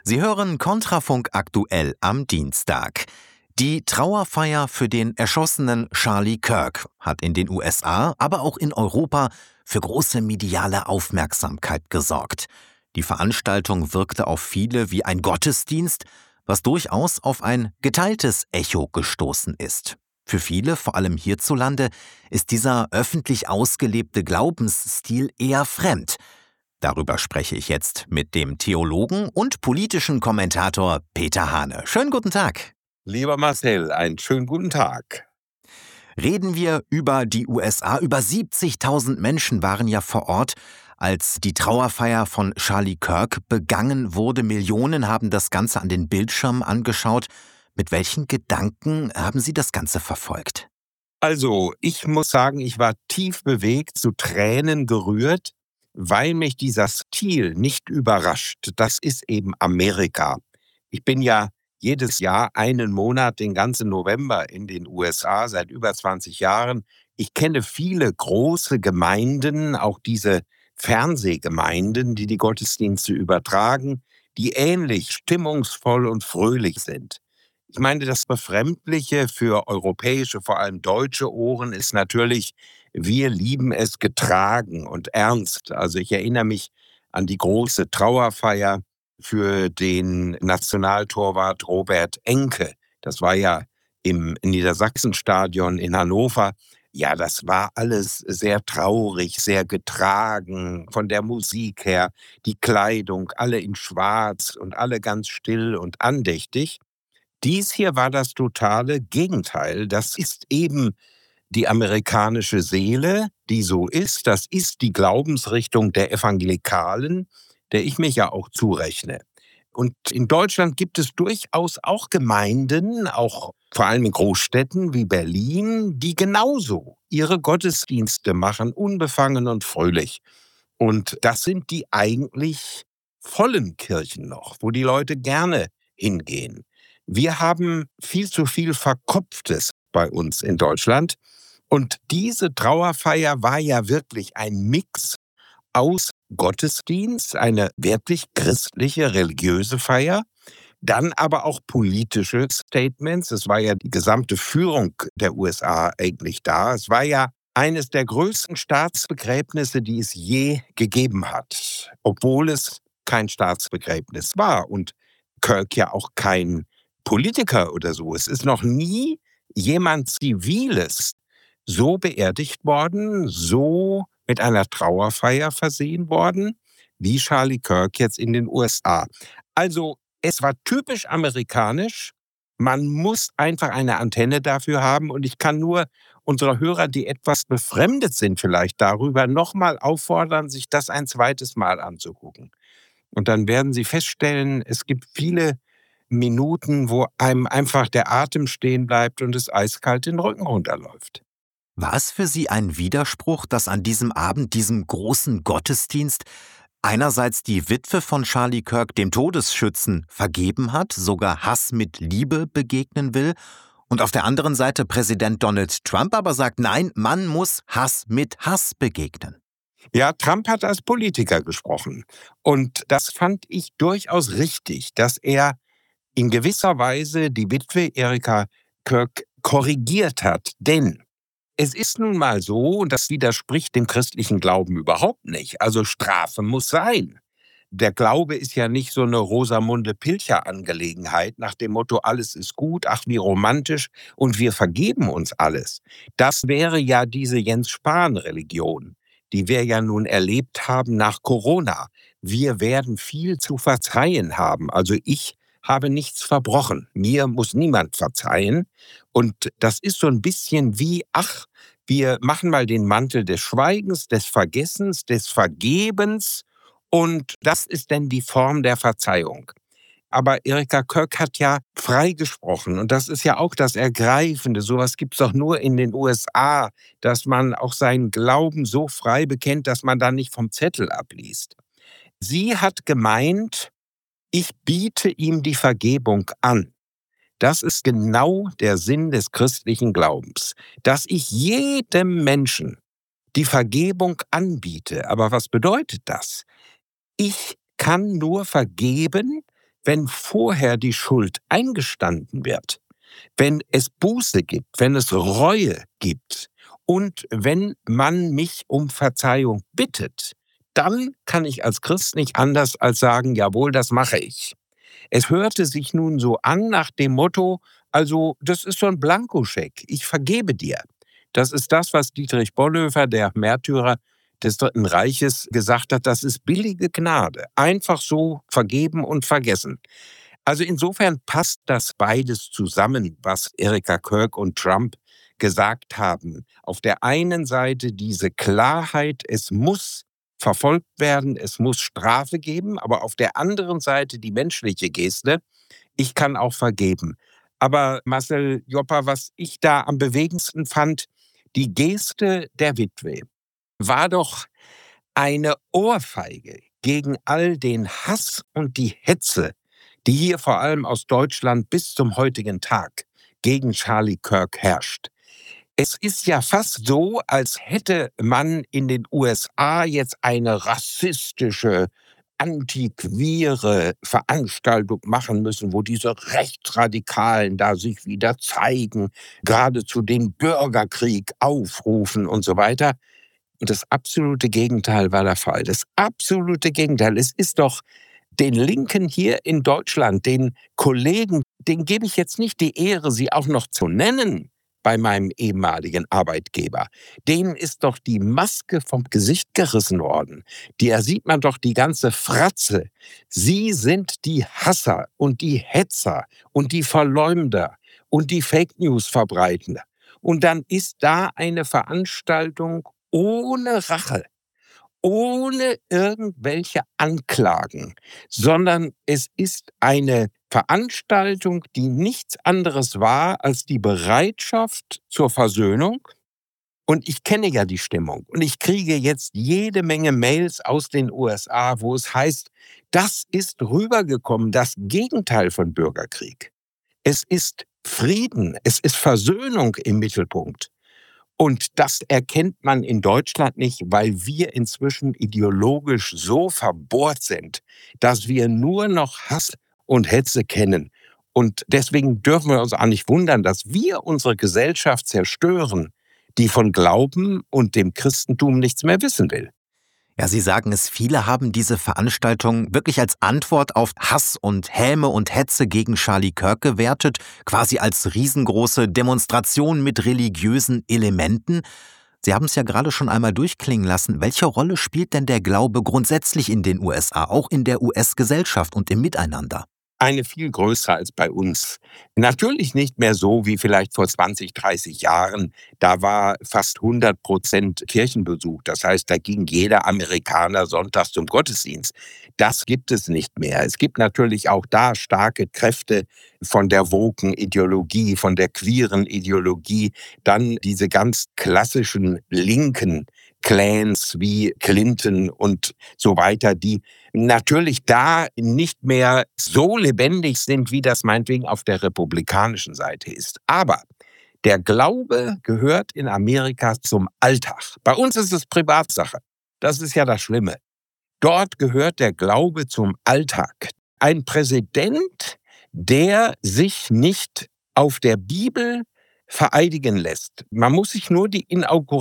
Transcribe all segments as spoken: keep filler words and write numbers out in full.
Sie hören Kontrafunk aktuell am Dienstag. Die Trauerfeier für den erschossenen Charlie Kirk hat in den U S A, aber auch in Europa für große mediale Aufmerksamkeit gesorgt. Die Veranstaltung wirkte auf viele wie ein Gottesdienst, was durchaus auf ein geteiltes Echo gestoßen ist. Für viele, vor allem hierzulande, ist dieser öffentlich ausgelebte Glaubensstil eher fremd. Darüber spreche ich jetzt mit dem Theologen und politischen Kommentator Peter Hane. Schönen guten Tag. Lieber Marcel, einen schönen guten Tag. Reden wir über die U S A. Über siebzigtausend Menschen waren ja vor Ort, als die Trauerfeier von Charlie Kirk begangen wurde. Millionen haben das Ganze an den Bildschirmen angeschaut. Mit welchen Gedanken haben Sie das Ganze verfolgt? Also, ich muss sagen, ich war tief bewegt, zu Tränen gerührt, weil mich dieser Stil nicht überrascht. Das ist eben Amerika. Ich bin ja jedes Jahr einen Monat, den ganzen November in den U S A, seit über zwanzig Jahren. Ich kenne viele große Gemeinden, auch diese Fernsehgemeinden, die die Gottesdienste übertragen, die ähnlich stimmungsvoll und fröhlich sind. Ich meine, das Befremdliche für europäische, vor allem deutsche Ohren ist natürlich, wir lieben es getragen und ernst. Also ich erinnere mich an die große Trauerfeier für den Nationaltorwart Robert Enke. Das war ja im Niedersachsenstadion in Hannover. Ja, das war alles sehr traurig, sehr getragen, von der Musik her, die Kleidung, alle in Schwarz und alle ganz still und andächtig. Dies hier war das totale Gegenteil. Das ist eben die amerikanische Seele, die so ist. Das ist die Glaubensrichtung der Evangelikalen, der ich mich ja auch zurechne. Und in Deutschland gibt es durchaus auch Gemeinden, auch vor allem in Großstädten wie Berlin, die genauso ihre Gottesdienste machen, unbefangen und fröhlich. Und das sind die eigentlich vollen Kirchen noch, wo die Leute gerne hingehen. Wir haben viel zu viel Verkopftes bei uns in Deutschland. Und diese Trauerfeier war ja wirklich ein Mix aus Gottesdienst, eine wirklich christliche, religiöse Feier, dann aber auch politische Statements. Es war ja die gesamte Führung der U S A eigentlich da. Es war ja eines der größten Staatsbegräbnisse, die es je gegeben hat, obwohl es kein Staatsbegräbnis war und Kirk ja auch kein Politiker oder so. Es ist noch nie jemand Ziviles so beerdigt worden, so mit einer Trauerfeier versehen worden, wie Charlie Kirk jetzt in den U S A. Also es war typisch amerikanisch. Man muss einfach eine Antenne dafür haben. Und ich kann nur unsere Hörer, die etwas befremdet sind vielleicht darüber, nochmal auffordern, sich das ein zweites Mal anzugucken. Und dann werden sie feststellen, es gibt viele Minuten, wo einem einfach der Atem stehen bleibt und es eiskalt den Rücken runterläuft. War es für Sie ein Widerspruch, dass an diesem Abend, diesem großen Gottesdienst, einerseits die Witwe von Charlie Kirk dem Todesschützen vergeben hat, sogar Hass mit Liebe begegnen will, und auf der anderen Seite Präsident Donald Trump aber sagt, nein, man muss Hass mit Hass begegnen? Ja, Trump hat als Politiker gesprochen. Und das fand ich durchaus richtig, dass er in gewisser Weise die Witwe Erika Kirk korrigiert hat. Denn es ist nun mal so, und das widerspricht dem christlichen Glauben überhaupt nicht. Also Strafe muss sein. Der Glaube ist ja nicht so eine Rosamunde Pilcher-Angelegenheit nach dem Motto, alles ist gut, ach wie romantisch und wir vergeben uns alles. Das wäre ja diese Jens-Spahn-Religion, die wir ja nun erlebt haben nach Corona. Wir werden viel zu verzeihen haben. Also ich habe nichts verbrochen. Mir muss niemand verzeihen. Und das ist so ein bisschen wie, ach, wir machen mal den Mantel des Schweigens, des Vergessens, des Vergebens. Und das ist denn die Form der Verzeihung. Aber Erika Kirk hat ja freigesprochen. Und das ist ja auch das Ergreifende. Sowas gibt es doch nur in den U S A, dass man auch seinen Glauben so frei bekennt, dass man da nicht vom Zettel abliest. Sie hat gemeint, ich biete ihm die Vergebung an. Das ist genau der Sinn des christlichen Glaubens, dass ich jedem Menschen die Vergebung anbiete. Aber was bedeutet das? Ich kann nur vergeben, wenn vorher die Schuld eingestanden wird, wenn es Buße gibt, wenn es Reue gibt und wenn man mich um Verzeihung bittet, dann kann ich als Christ nicht anders als sagen, jawohl, das mache ich. Es hörte sich nun so an nach dem Motto, also das ist so ein Blankoscheck, ich vergebe dir. Das ist das, was Dietrich Bonhoeffer, der Märtyrer des Dritten Reiches, gesagt hat, das ist billige Gnade. Einfach so vergeben und vergessen. Also insofern passt das beides zusammen, was Erika Kirk und Trump gesagt haben. Auf der einen Seite diese Klarheit, es muss verfolgt werden, es muss Strafe geben, aber auf der anderen Seite die menschliche Geste, ich kann auch vergeben. Aber Marcel Joppa, was ich da am bewegendsten fand, die Geste der Witwe war doch eine Ohrfeige gegen all den Hass und die Hetze, die hier vor allem aus Deutschland bis zum heutigen Tag gegen Charlie Kirk herrscht. Es ist ja fast so, als hätte man in den U S A jetzt eine rassistische, antiqueere Veranstaltung machen müssen, wo diese Rechtsradikalen da sich wieder zeigen, geradezu den Bürgerkrieg aufrufen und so weiter. Und das absolute Gegenteil war der Fall. Das absolute Gegenteil. Es ist doch den Linken hier in Deutschland, den Kollegen, denen gebe ich jetzt nicht die Ehre, sie auch noch zu nennen bei meinem ehemaligen Arbeitgeber. Denen ist doch die Maske vom Gesicht gerissen worden. Da sieht man doch die ganze Fratze. Sie sind die Hasser und die Hetzer und die Verleumder und die Fake News Verbreitender. Und dann ist da eine Veranstaltung ohne Rache, ohne irgendwelche Anklagen, sondern es ist eine Veranstaltung, die nichts anderes war als die Bereitschaft zur Versöhnung. Und ich kenne ja die Stimmung und ich kriege jetzt jede Menge Mails aus den U S A, wo es heißt, das ist rübergekommen, das Gegenteil von Bürgerkrieg. Es ist Frieden, es ist Versöhnung im Mittelpunkt. Und das erkennt man in Deutschland nicht, weil wir inzwischen ideologisch so verbohrt sind, dass wir nur noch Hass und Hetze kennen. Und deswegen dürfen wir uns auch nicht wundern, dass wir unsere Gesellschaft zerstören, die von Glauben und dem Christentum nichts mehr wissen will. Ja, Sie sagen es, viele haben diese Veranstaltung wirklich als Antwort auf Hass und Häme und Hetze gegen Charlie Kirk gewertet, quasi als riesengroße Demonstration mit religiösen Elementen. Sie haben es ja gerade schon einmal durchklingen lassen. Welche Rolle spielt denn der Glaube grundsätzlich in den U S A, auch in der U S-Gesellschaft und im Miteinander? Eine viel größere als bei uns. Natürlich nicht mehr so wie vielleicht vor zwanzig, dreißig Jahren. Da war fast hundert Prozent Kirchenbesuch. Das heißt, da ging jeder Amerikaner sonntags zum Gottesdienst. Das gibt es nicht mehr. Es gibt natürlich auch da starke Kräfte von der woken Ideologie, von der queeren Ideologie. Dann diese ganz klassischen linken Clans wie Clinton und so weiter, die natürlich da nicht mehr so lebendig sind, wie das meinetwegen auf der republikanischen Seite ist. Aber der Glaube gehört in Amerika zum Alltag. Bei uns ist es Privatsache. Das ist ja das Schlimme. Dort gehört der Glaube zum Alltag. Ein Präsident, der sich nicht auf der Bibel vereidigen lässt. Man muss sich nur die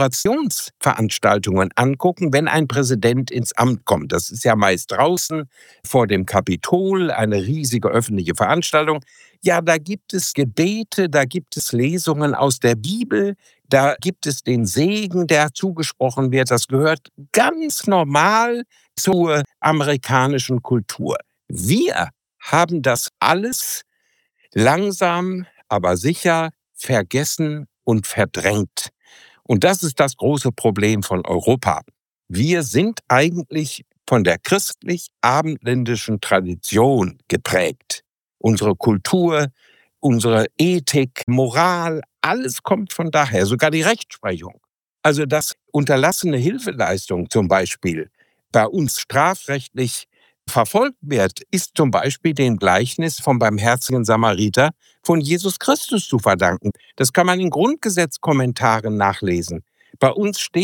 Inaugurationsveranstaltungen angucken, wenn ein Präsident ins Amt kommt. Das ist ja meist draußen vor dem Kapitol, eine riesige öffentliche Veranstaltung. Ja, da gibt es Gebete, da gibt es Lesungen aus der Bibel, da gibt es den Segen, der zugesprochen wird. Das gehört ganz normal zur amerikanischen Kultur. Wir haben das alles langsam, aber sicher vergessen und verdrängt. Und das ist das große Problem von Europa. Wir sind eigentlich von der christlich-abendländischen Tradition geprägt. Unsere Kultur, unsere Ethik, Moral, alles kommt von daher, sogar die Rechtsprechung. Also dass unterlassene Hilfeleistung zum Beispiel bei uns strafrechtlich verfolgt wird, ist zum Beispiel dem Gleichnis vom barmherzigen Samariter von Jesus Christus zu verdanken. Das kann man in Grundgesetzkommentaren nachlesen. Bei uns steht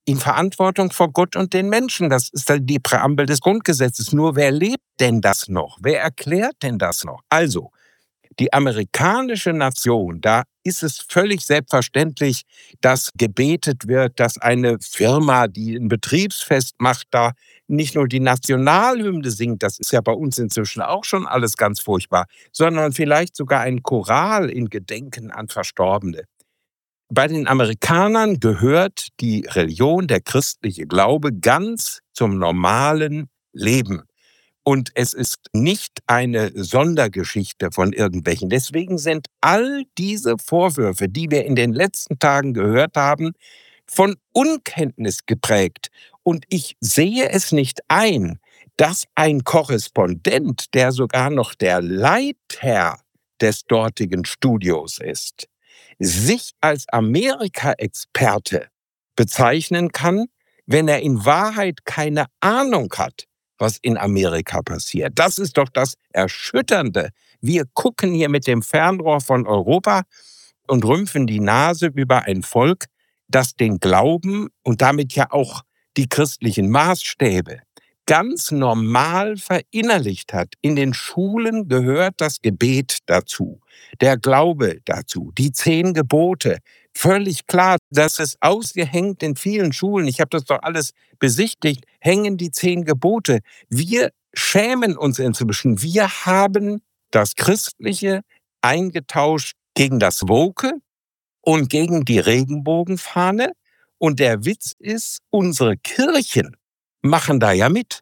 in Verantwortung vor Gott und den Menschen. Das ist dann die Präambel des Grundgesetzes. Nur wer lebt denn das noch? Wer erklärt denn das noch? Also, die amerikanische Nation, da ist es völlig selbstverständlich, dass gebetet wird, dass eine Firma, die ein Betriebsfest macht, da nicht nur die Nationalhymne singt, das ist ja bei uns inzwischen auch schon alles ganz furchtbar, sondern vielleicht sogar ein Choral in Gedenken an Verstorbene. Bei den Amerikanern gehört die Religion, der christliche Glaube, ganz zum normalen Leben. Und es ist nicht eine Sondergeschichte von irgendwelchen. Deswegen sind all diese Vorwürfe, die wir in den letzten Tagen gehört haben, von Unkenntnis geprägt. Und ich sehe es nicht ein, dass ein Korrespondent, der sogar noch der Leitherr des dortigen Studios ist, sich als Amerika-Experte bezeichnen kann, wenn er in Wahrheit keine Ahnung hat, was in Amerika passiert. Das ist doch das Erschütternde. Wir gucken hier mit dem Fernrohr von Europa und rümpfen die Nase über ein Volk, das den Glauben und damit ja auch die christlichen Maßstäbe ganz normal verinnerlicht hat. In den Schulen gehört das Gebet dazu, der Glaube dazu, die zehn Gebote. Völlig klar, das ist ausgehängt in vielen Schulen. Ich habe das doch alles besichtigt, hängen die zehn Gebote. Wir schämen uns inzwischen. Wir haben das Christliche eingetauscht gegen das Woke und gegen die Regenbogenfahne. Und der Witz ist, unsere Kirchen machen da ja mit.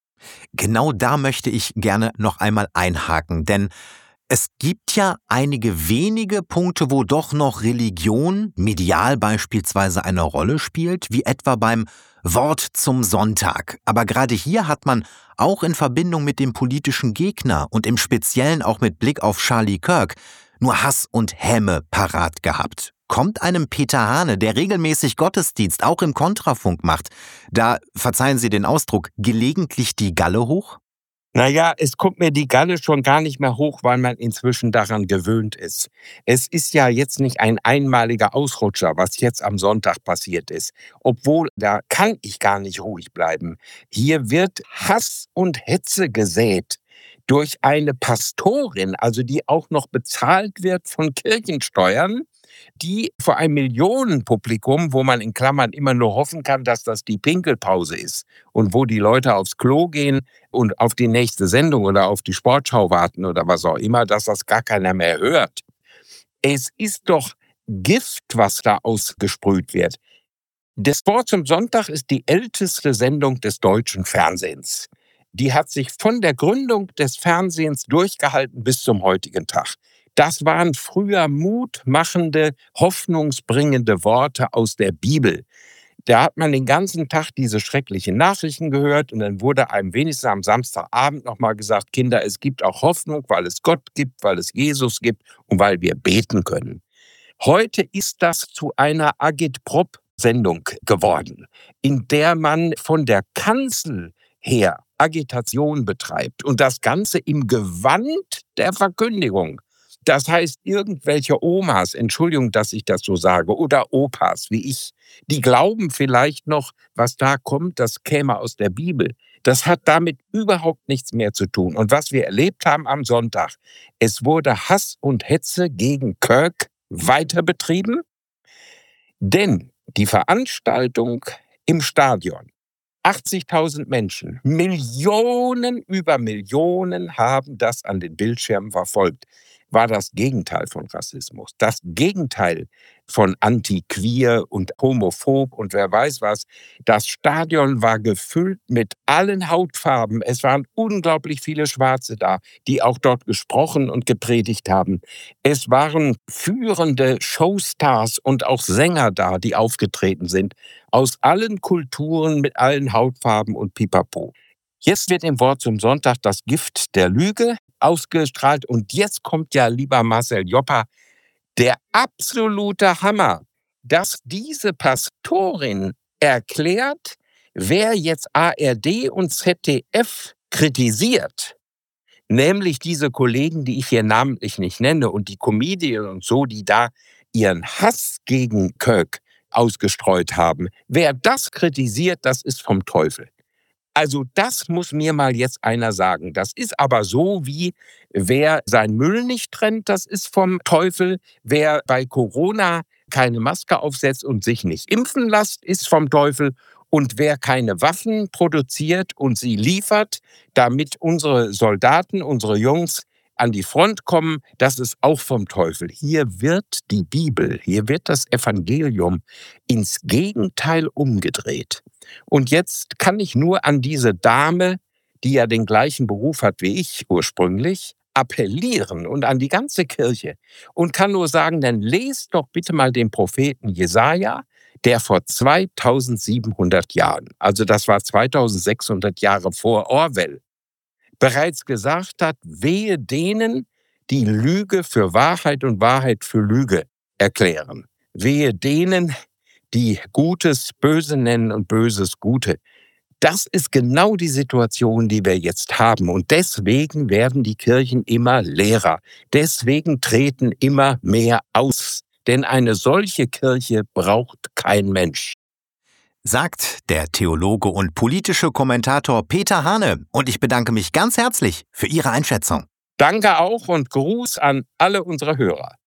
Genau da möchte ich gerne noch einmal einhaken, denn es gibt ja einige wenige Punkte, wo doch noch Religion, medial beispielsweise, eine Rolle spielt, wie etwa beim Wort zum Sonntag. Aber gerade hier hat man auch in Verbindung mit dem politischen Gegner und im Speziellen auch mit Blick auf Charlie Kirk nur Hass und Häme parat gehabt. Kommt einem Peter Hane, der regelmäßig Gottesdienst auch im Kontrafunk macht, da, verzeihen Sie den Ausdruck, gelegentlich die Galle hoch? Naja, es kommt mir die Galle schon gar nicht mehr hoch, weil man inzwischen daran gewöhnt ist. Es ist ja jetzt nicht ein einmaliger Ausrutscher, was jetzt am Sonntag passiert ist. Obwohl, da kann ich gar nicht ruhig bleiben. Hier wird Hass und Hetze gesät durch eine Pastorin, also die auch noch bezahlt wird von Kirchensteuern, die vor einem Millionenpublikum, wo man in Klammern immer nur hoffen kann, dass das die Pinkelpause ist und wo die Leute aufs Klo gehen und auf die nächste Sendung oder auf die Sportschau warten oder was auch immer, dass das gar keiner mehr hört. Es ist doch Gift, was da ausgesprüht wird. Das Wort zum Sonntag ist die älteste Sendung des deutschen Fernsehens. Die hat sich von der Gründung des Fernsehens durchgehalten bis zum heutigen Tag. Das waren früher mutmachende, hoffnungsbringende Worte aus der Bibel. Da hat man den ganzen Tag diese schrecklichen Nachrichten gehört und dann wurde einem wenigstens am Samstagabend nochmal gesagt, Kinder, es gibt auch Hoffnung, weil es Gott gibt, weil es Jesus gibt und weil wir beten können. Heute ist das zu einer Agitprop-Sendung geworden, in der man von der Kanzel her Agitation betreibt und das Ganze im Gewand der Verkündigung. Das heißt, irgendwelche Omas, Entschuldigung, dass ich das so sage, oder Opas wie ich, die glauben vielleicht noch, was da kommt, das käme aus der Bibel. Das hat damit überhaupt nichts mehr zu tun. Und was wir erlebt haben am Sonntag, es wurde Hass und Hetze gegen Kirk weiter betrieben, denn die Veranstaltung im Stadion, achtzigtausend Menschen, Millionen über Millionen haben das an den Bildschirmen verfolgt, war das Gegenteil von Rassismus, das Gegenteil von anti-queer und homophob und wer weiß was. Das Stadion war gefüllt mit allen Hautfarben. Es waren unglaublich viele Schwarze da, die auch dort gesprochen und gepredigt haben. Es waren führende Showstars und auch Sänger da, die aufgetreten sind, aus allen Kulturen, mit allen Hautfarben und pipapo. Jetzt wird im Wort zum Sonntag das Gift der Lüge ausgestrahlt. Und jetzt kommt ja, lieber Marcel Joppa, der absolute Hammer, dass diese Pastorin erklärt, wer jetzt A R D und Z D F kritisiert, nämlich diese Kollegen, die ich hier namentlich nicht nenne und die Comedian und so, die da ihren Hass gegen Kirk ausgestreut haben. Wer das kritisiert, das ist vom Teufel. Also das muss mir mal jetzt einer sagen. Das ist aber so wie, wer seinen Müll nicht trennt, das ist vom Teufel. Wer bei Corona keine Maske aufsetzt und sich nicht impfen lässt, ist vom Teufel. Und wer keine Waffen produziert und sie liefert, damit unsere Soldaten, unsere Jungs an die Front kommen, das ist auch vom Teufel. Hier wird die Bibel, hier wird das Evangelium ins Gegenteil umgedreht. Und jetzt kann ich nur an diese Dame, die ja den gleichen Beruf hat wie ich ursprünglich, appellieren und an die ganze Kirche und kann nur sagen, dann lest doch bitte mal den Propheten Jesaja, der vor zweitausendsiebenhundert Jahren, also das war zweitausendsechshundert Jahre vor Orwell, bereits gesagt hat, wehe denen, die Lüge für Wahrheit und Wahrheit für Lüge erklären. Wehe denen, die Gutes böse nennen und Böses Gute. Das ist genau die Situation, die wir jetzt haben. Und deswegen werden die Kirchen immer leerer. Deswegen treten immer mehr aus. Denn eine solche Kirche braucht kein Mensch. Sagt der Theologe und politische Kommentator Peter Hane. Und ich bedanke mich ganz herzlich für Ihre Einschätzung. Danke auch und Gruß an alle unsere Hörer.